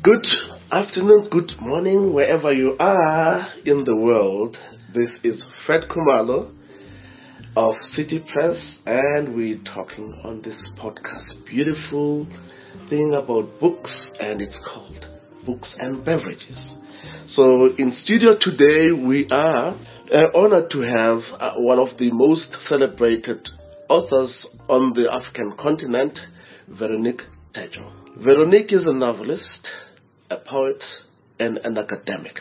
Good afternoon, good morning, wherever you are in the world. This is Fred Kumalo of City Press, and we're talking on this podcast. Beautiful thing about books, and it's called Books and Beverages. So in studio today, we are honored to have one of the most celebrated authors on the African continent, Veronique Tejo. Veronique is a novelist, a poet, and an academic.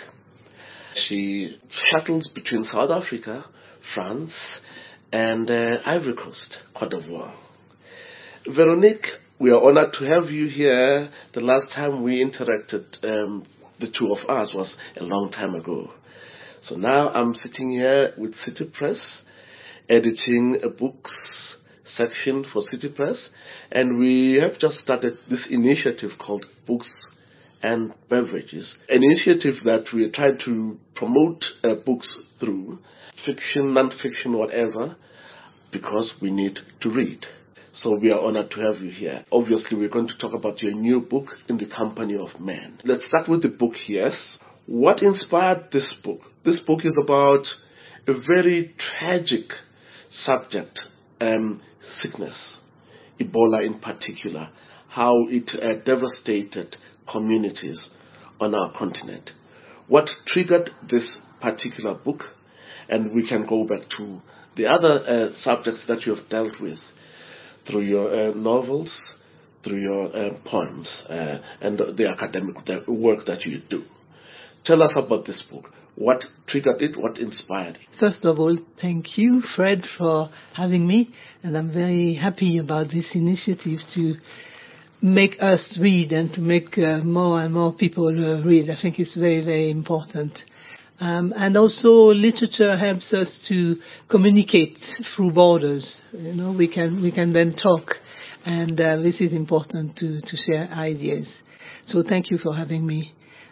She shuttles between South Africa, France, and Ivory Coast, Cote d'Ivoire. Veronique, we are honored to have you here. The last time we interacted, the two of us, was a long time ago. So now I'm sitting here with City Press, editing a books section for City Press, and we have just started this initiative called Books and Beverages, an initiative that we are trying to promote books through, fiction, non-fiction, whatever, because we need to read. So we are honored to have you here. Obviously, we're going to talk about your new book, In the Company of Men. Let's start with the book, yes. What inspired this book? This book is about a very tragic subject, sickness, Ebola in particular, how it devastated communities on our continent. What triggered this particular book? And we can go back to the other subjects that you have dealt with through your novels, through your poems, and the academic work that you do. Tell us about this book. What triggered it? What inspired it? First of all, thank you, Fred, for having me. And I'm very happy about this initiative to make us read and to make more and more people read. I think it's very, very important. And also, literature helps us to communicate through borders. You know, we can then talk. And this is important to share ideas. So thank you for having me.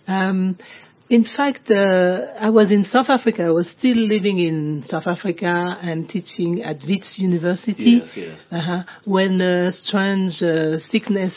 In fact, I was in South Africa. I was still living in South Africa and teaching at Wits University. Yes. When a strange sickness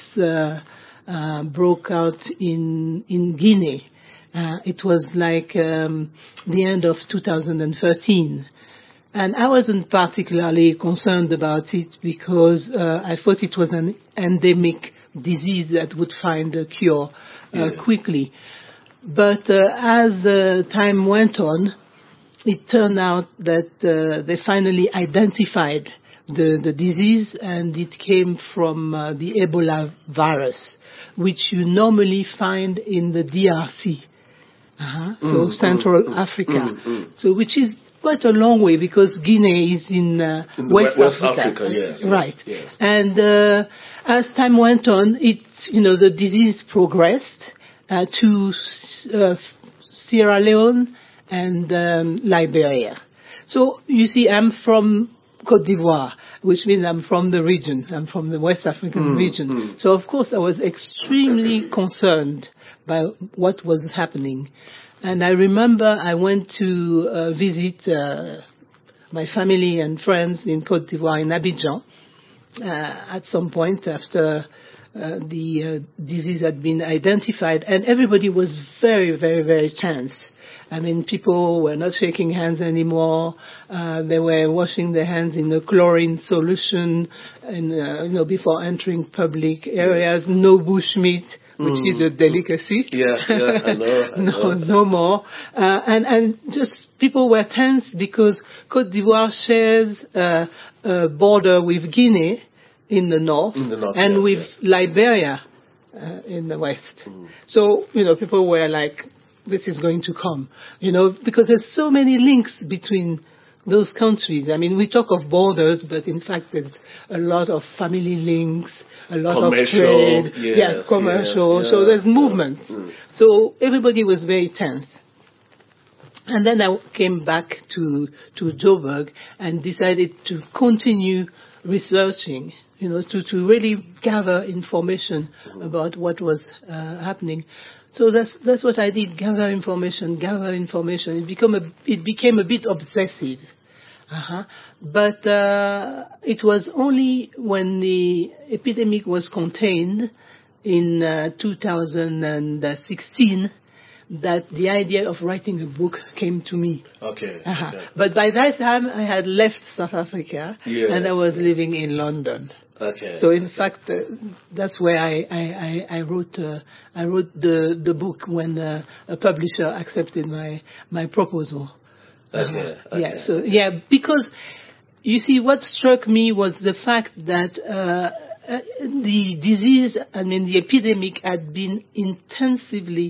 broke out in Guinea. It was like the end of 2013. And I wasn't particularly concerned about it because I thought it was an endemic disease that would find a cure quickly. But as time went on, it turned out that they finally identified the disease, and it came from the Ebola virus, which you normally find in the DRC, so Central Africa. So which is quite a long way because Guinea is in West Africa. Yes. Right. Yes. And as time went on, the disease progressed to Sierra Leone and Liberia. So you see, I'm from Cote d'Ivoire, which means I'm from the region. I'm from the West African region. So of course I was extremely concerned by what was happening. And I remember I went to visit my family and friends in Cote d'Ivoire, in Abidjan, at some point after the disease had been identified, and everybody was very, very, very tense. I mean, people were not shaking hands anymore. They were washing their hands in a chlorine solution, and before entering public areas. No bushmeat, which is a delicacy. Yeah, I know. No more. And just people were tense because Cote d'Ivoire shares a border with Guinea in the north, and with Liberia in the west. So, people were like, this is going to come, because there's so many links between those countries. I mean, we talk of borders, but in fact there's a lot of family links, a lot of trade, commercial. So there's movements. So everybody was very tense. And then I came back to Joburg and decided to continue researching, to really gather information about what was happening. So that's what I did, gather information. It became a bit obsessive. But it was only when the epidemic was contained in 2016 that the idea of writing a book came to me. Okay. But by that time, I had left South Africa, and I was living in London. Okay. So in fact, that's where I wrote the book when a publisher accepted my proposal. Okay. Because you see, what struck me was the fact that the disease, the epidemic had been intensively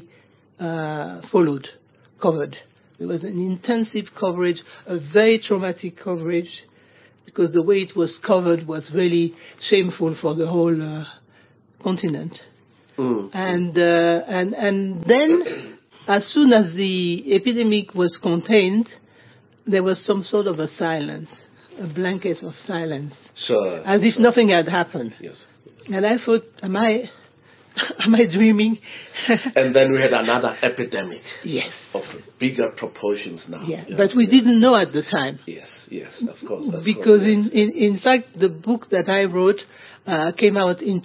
covered. There was an intensive coverage, a very traumatic coverage, because the way it was covered was really shameful for the whole continent. And then, as soon as the epidemic was contained, there was some sort of a silence, a blanket of silence, as if nothing had happened. Yes. And I thought, am I dreaming? And then we had another epidemic. Yes. Of bigger proportions now. But we didn't know at the time. Yes, of course. Because in fact, the book that I wrote came out in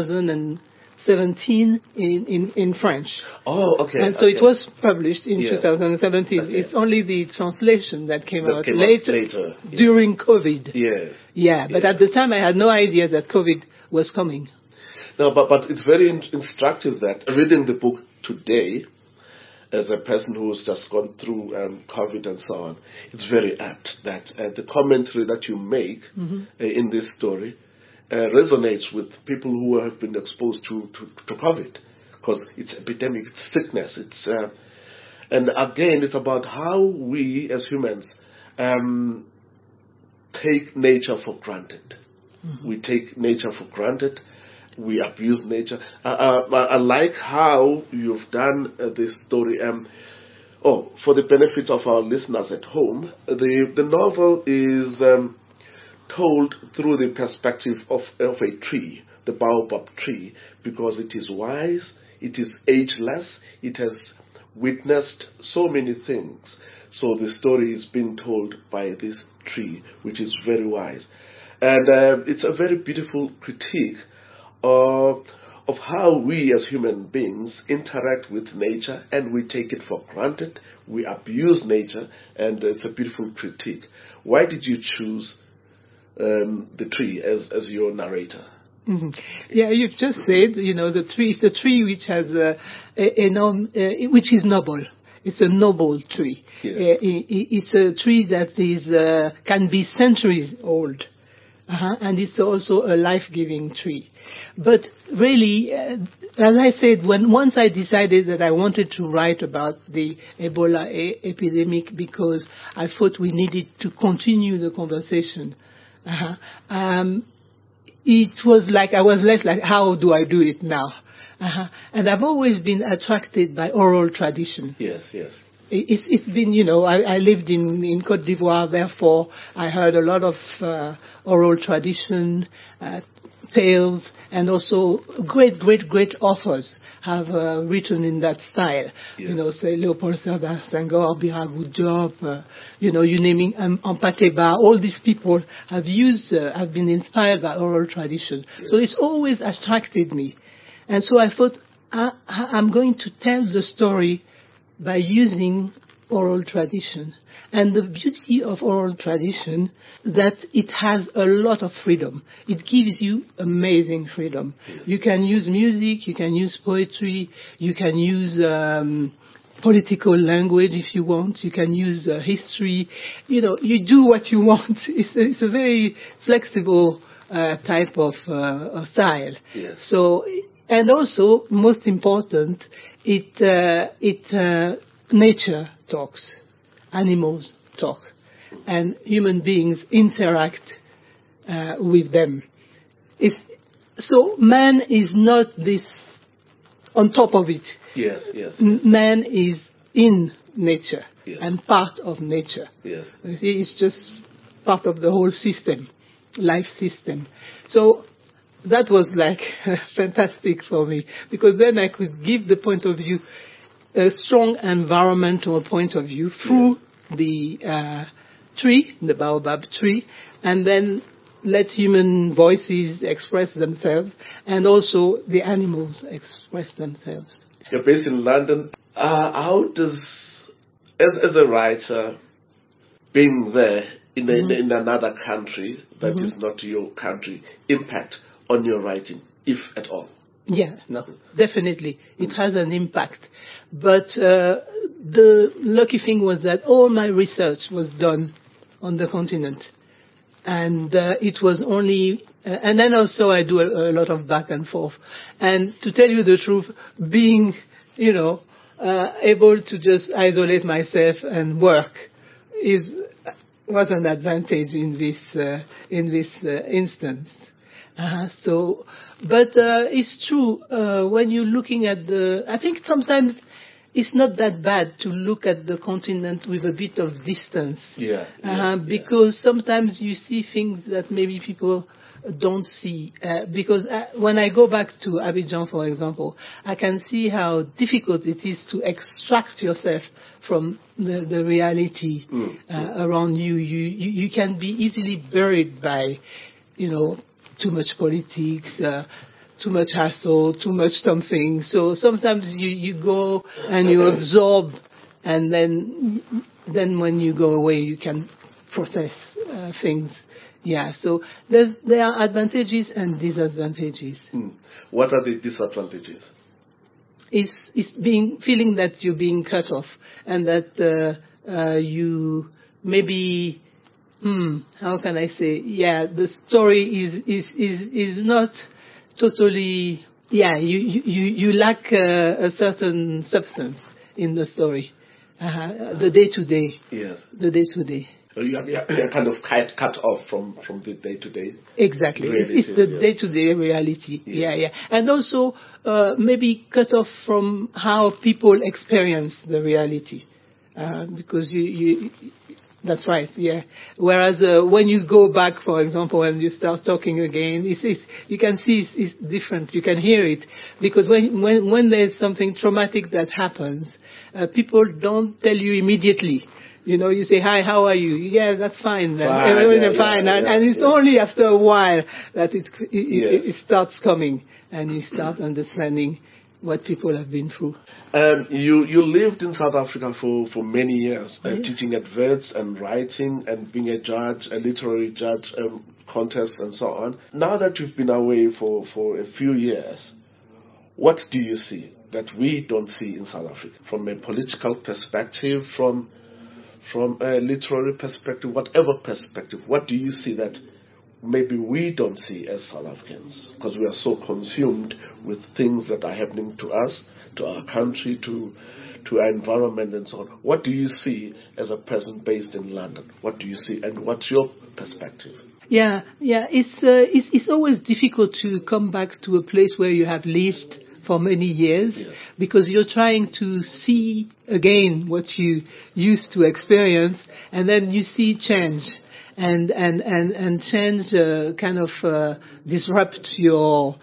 2017 in French. Oh, okay. And so it was published in 2017. Okay. It's only the translation that came out later. During COVID. Yes. But at the time I had no idea that COVID was coming. No, but it's very instructive that reading the book today, as a person who's just gone through COVID and so on, it's very apt that the commentary that you make in this story resonates with people who have been exposed to COVID, because it's epidemic, it's sickness, and again, it's about how we as humans take nature for granted. We take nature for granted. We abuse nature. I like how you've done this story. For the benefit of our listeners at home, the novel is told through the perspective of a tree, the baobab tree, because it is wise, it is ageless, it has witnessed so many things. So the story is being told by this tree, which is very wise. And it's a very beautiful critique of how we as human beings interact with nature, and we take it for granted, we abuse nature, and it's a beautiful critique. Why did you choose the tree as your narrator? Yeah, you've just said, the tree is the tree which has which is noble. It's a noble tree. Yes. It's a tree that is can be centuries old, and it's also a life-giving tree. But really, as I said, once I decided that I wanted to write about the Ebola epidemic, because I thought we needed to continue the conversation, it was like I was left like, how do I do it now? And I've always been attracted by oral tradition. Yes. It's been, I lived in Côte d'Ivoire, therefore I heard a lot of oral tradition, tales, and also great authors have written in that style. Yes. Say Léopold Sédar Senghor, Biragou Diop, you naming Ampateba. All these people have been inspired by oral tradition. Yes. So it's always attracted me. And so I thought, I'm going to tell the story by using oral tradition. And the beauty of oral tradition, that it has a lot of freedom. It gives you amazing freedom. Yes. You can use music, you can use poetry, you can use political language if you want, you can use history. You do what you want. It's a very flexible type of style. Yes. So, and also, most important, nature talks. Animals talk, and human beings interact with them. So man is not this on top of it. Yes. Man is in nature, yes, and part of nature. Yes. You see, it's just part of the whole system, life system. So that was like fantastic for me, because then I could give the point of view, a strong environmental point of view through the tree, the baobab tree, and then let human voices express themselves, and also the animals express themselves. You're based in London. How does, as a writer, being there in another country that is not your country, impact on your writing, if at all? Yeah, no, definitely. It has an impact. But the lucky thing was that all my research was done on the continent. And it was only... and then also I do a lot of back and forth. And to tell you the truth, being, able to just isolate myself and work was an advantage in this instance. But it's true, when you're looking at I think sometimes it's not that bad to look at the continent with a bit of distance. Because sometimes you see things that maybe people don't see. Because when I go back to Abidjan, for example, I can see how difficult it is to extract yourself from the reality around you. You can be easily buried by, too much politics, too much hassle, too much something. So sometimes you go and you absorb, and then when you go away, you can process things. Yeah, so there are advantages and disadvantages. What are the disadvantages? It's feeling that you're being cut off, and that you maybe... how can I say? Yeah, the story is not totally... Yeah, you lack a certain substance in the story. The day-to-day. Yes. The day-to-day. So you're kind of cut off from the day-to-day. Exactly. It's the day-to-day reality. Yeah. And also maybe cut off from how people experience the reality. Because you that's right, yeah. Whereas when you go back, for example, and you start talking again, you can see it's different. You can hear it. Because when there's something traumatic that happens, people don't tell you immediately. You say, hi, how are you? Yeah, that's fine. Fine. And it's only after a while that it starts coming and you start understanding what people have been through. You lived in South Africa for many years, teaching at Wits and writing and being a judge, a literary judge, contests and so on. Now that you've been away for a few years, what do you see that we don't see in South Africa? From a political perspective, from a literary perspective, whatever perspective, what do you see that maybe we don't see as South Africans? Because we are so consumed with things that are happening to us, to our country, to our environment and so on. What do you see as a person based in London? What do you see and what's your perspective? Yeah. It's always difficult to come back to a place where you have lived for many years, because you're trying to see again what you used to experience, and then you see change, and change kind of disrupt your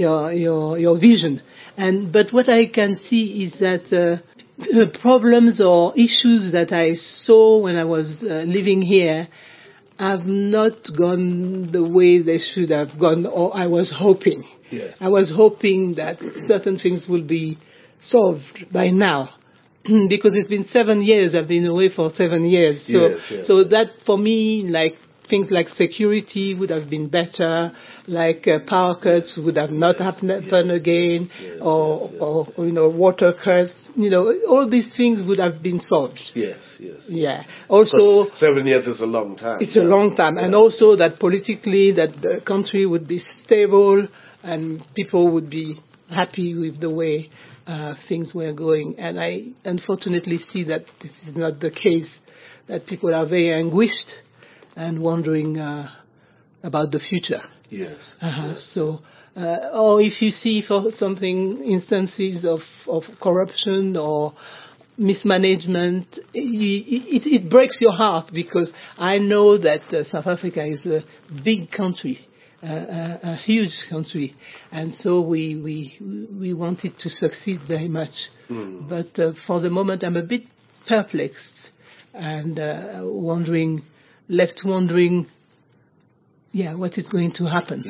vision. But what I can see is that problems or issues that I saw when I was living here have not gone the way they should have gone, or I was hoping. Yes. I was hoping that certain things will be solved by now. Because it's been 7 years, I've been away for 7 years. So that for me, like things like security would have been better, like power cuts would have not happened again, or water cuts, all these things would have been solved. Yes. Yeah. Also, 7 years is a long time. It's a long time. And also that politically that the country would be stable and people would be happy with the way things were going. And I unfortunately see that this is not the case, that people are very anguished and wondering about the future. Yes. So, or if you see for something instances of corruption or mismanagement, it breaks your heart, because I know that South Africa is a big country. A huge country, and so we want it to succeed very much. But for the moment, I'm a bit perplexed and wondering what is going to happen.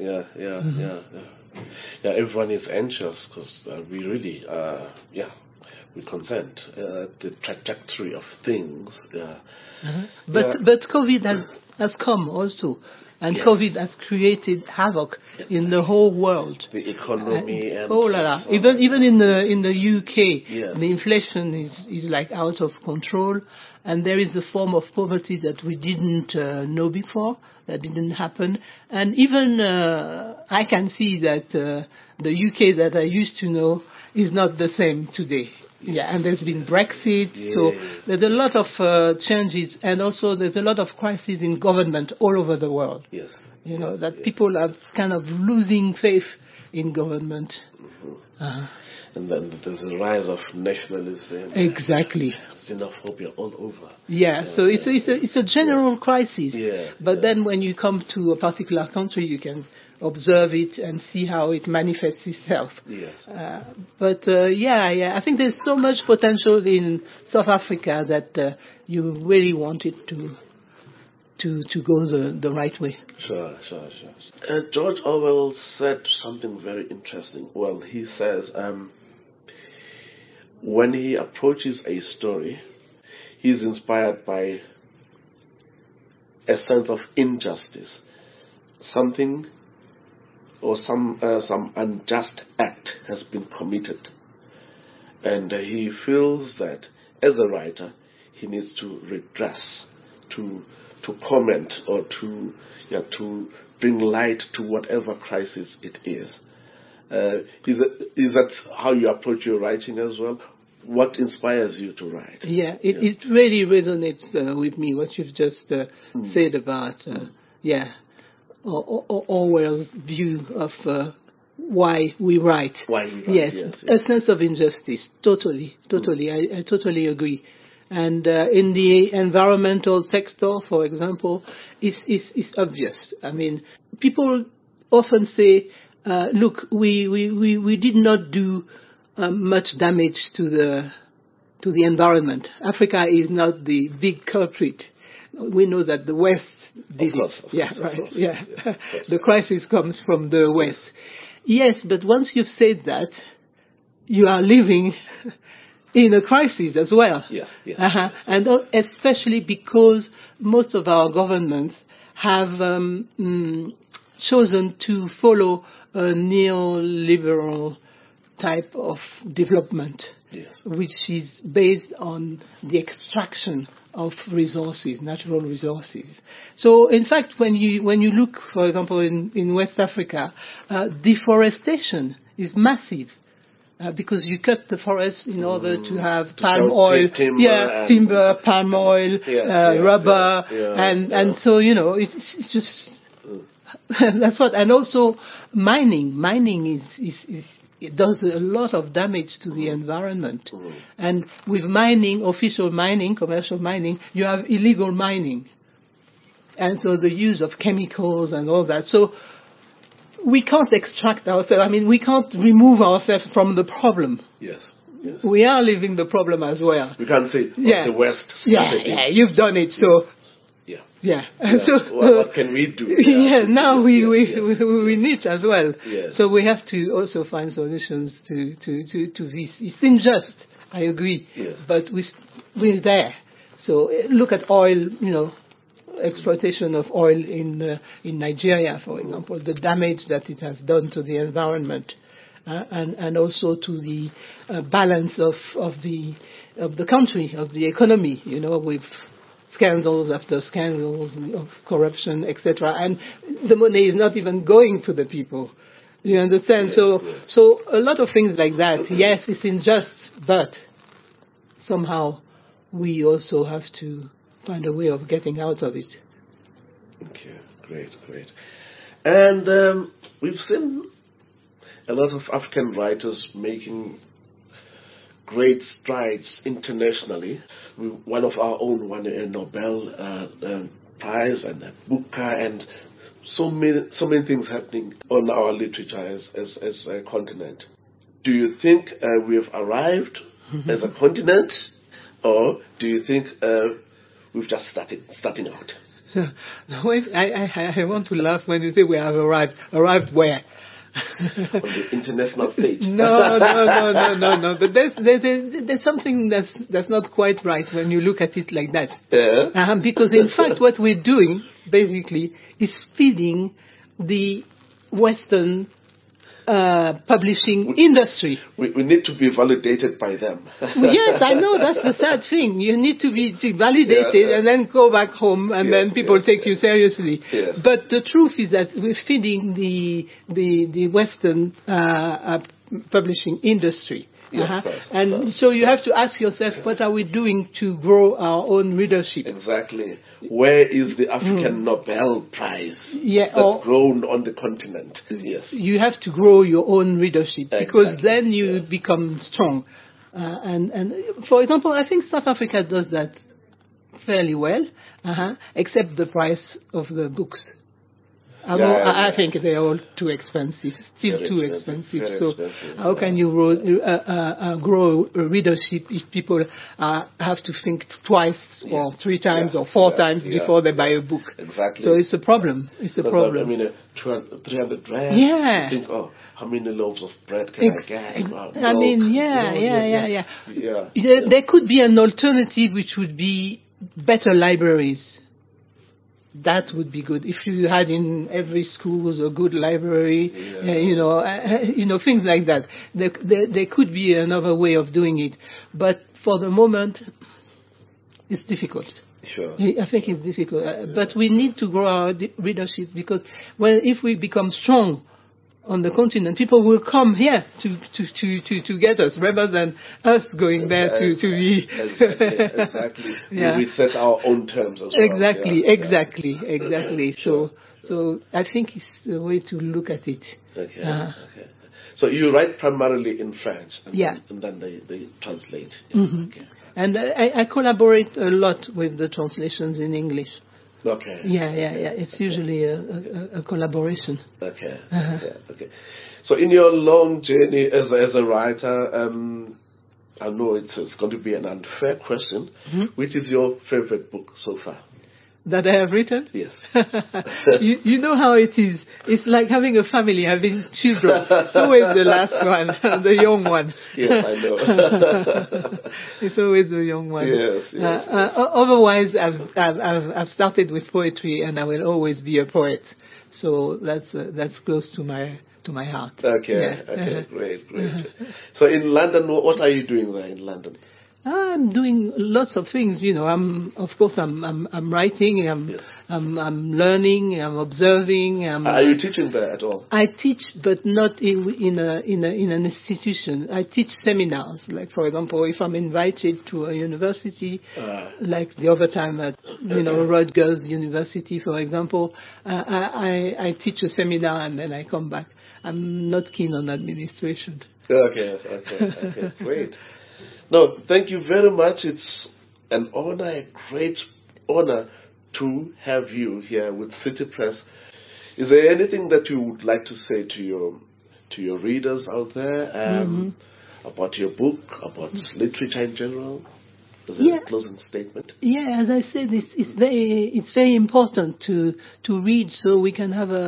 Yeah, everyone is anxious because we really, we consent the trajectory of things. But COVID has come also, and COVID has created havoc in the whole world. The economy and even in the UK, the inflation is like out of control, and there is a form of poverty that we didn't know before, that didn't happen, and even I can see that the UK that I used to know is not the same today. And there's been Brexit, so there's a lot of changes, and also there's a lot of crises in government all over the world. People are kind of losing faith in government. And then there's a rise of nationalism. Exactly. Xenophobia all over. So it's a general crisis. But then when you come to a particular country, you can observe it and see how it manifests itself. I think there's so much potential in South Africa that you really want it to go the right way. Sure. George Orwell said something very interesting. Well, he says when he approaches a story, he's inspired by a sense of injustice. Something or some unjust act has been committed. And he feels that as a writer, he needs to redress, to comment or to bring light to whatever crisis it is. Is that how you approach your writing as well? What inspires you to write? It really resonates with me, what you've just said about, Orwell's view of why we write. A sense of injustice. Totally. I totally agree. And in the environmental sector, for example, it's obvious. I mean, people often say, look, we did not do much damage to the environment. Africa is not the big culprit. We know that the West did it. The crisis comes from the West. Yes, but once you've said that, you are living in a crisis as well. And especially because most of our governments have chosen to follow a neoliberal type of development, which is based on the extraction of resources, natural resources. So, in fact, when you look, for example, in West Africa, deforestation is massive. Because you cut the forest in order to have palm oil, timber, palm oil, rubber, and so it's just that's what. And also mining it does a lot of damage to the environment. And with mining, official mining, commercial mining, you have illegal mining, and so the use of chemicals and all that. So we can't extract ourselves. I mean, we can't remove ourselves from the problem. Yes. We are living the problem as well. We can't say the West started it. You've done it, so. So what can we do? Now we need as well. So we have to also find solutions to this. It's unjust, I agree. But we're there. So look at oil, exploitation of oil in Nigeria, for example, the damage that it has done to the environment, and also to the balance of the country, of the economy, with scandals after scandals of corruption, etc. And the money is not even going to the people. You understand? So a lot of things like that. Yes, it's unjust, but somehow we also have to find a way of getting out of it. Okay, great. And we've seen a lot of African writers making great strides internationally. One of our own won a Nobel Prize and a Booker, and so many things happening on our literature as a continent. Do you think we have arrived as a continent, or do you think we've just starting out? I want to laugh when you say we have arrived. Arrived where? On the international stage. No. But there's something that's not quite right when you look at it like that. Yeah. Because in fact, what we're doing basically is feeding the Western publishing industry. We need to be validated by them. Yes, I know, that's the sad thing. You need to be validated and then go back home and then people take you seriously. Yes. But the truth is that we're feeding the Western publishing industry. Yes, and so you have to ask yourself, what are we doing to grow our own readership? Exactly. Where is the African Nobel Prize that's grown on the continent? Yes. You have to grow your own readership because then you become strong. And for example, I think South Africa does that fairly well, except the price of the books. I think they are all too expensive, still too expensive. So how can you grow a readership if people have to think twice or three times or four times before they buy a book? Exactly. So it's a problem. It's a problem. I mean, 300 rand. Yeah. You think, how many loaves of bread can I get? I mean, There could be an alternative which would be better libraries. That would be good if you had in every school a good library, things like that. There could be another way of doing it, but for the moment, it's difficult. Sure. I think it's difficult, but we need to grow our readership because if we become strong on the continent, people will come here to get us rather than us going there to be. Exactly. We set our own terms as well. Exactly. So I think it's a way to look at it. Okay. So you write primarily in French, and then they translate. Mm-hmm. Okay. And I collaborate a lot with the translations in English. Okay. Yeah. It's usually a collaboration. Okay. Okay. So in your long journey as a writer, I know it's going to be an unfair question. Mm-hmm. Which is your favorite book so far? That I have written? Yes. you know how it is. It's like having a family, having children. It's always the last one, the young one. Yes, I know. It's always the young one. Yes. Otherwise, I've started with poetry, and I will always be a poet. So that's close to my heart. Okay. Okay. Great. So in London, what are you doing there in London? I'm doing lots of things, I'm writing, I'm learning, I'm observing. Are you teaching there at all? I teach, but not in an institution. I teach seminars. Like, for example, if I'm invited to a university, like the other time at Rutgers University, for example, I teach a seminar and then I come back. I'm not keen on administration. Okay, great. No, thank you very much. It's an honor, a great honor to have you here with City Press. Is there anything that you would like to say to your readers out there about your book, about literature in general? Is there a closing statement? Yeah, as I said, it's very important to read so we can have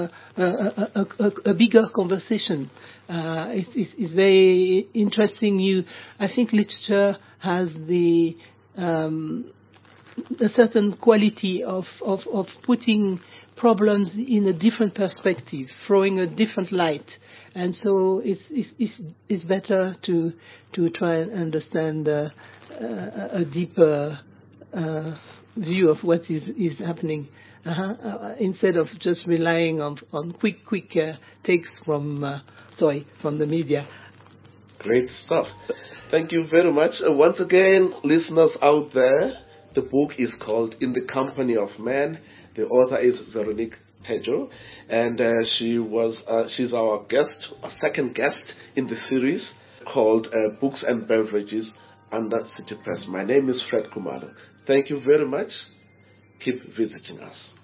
a bigger conversation. It's very interesting. I think literature has a certain quality of putting problems in a different perspective, throwing a different light, and so it's better to try and understand a deeper view of what is happening. Instead of just relying on quick takes from the media. Great stuff. Thank you very much. Once again, listeners out there, the book is called In the Company of Men. The author is Veronique Tejo, and she's our guest, a second guest in the series called Books and Beverages under City Press. My name is Fred Khumalo. Thank you very much. Keep visiting us.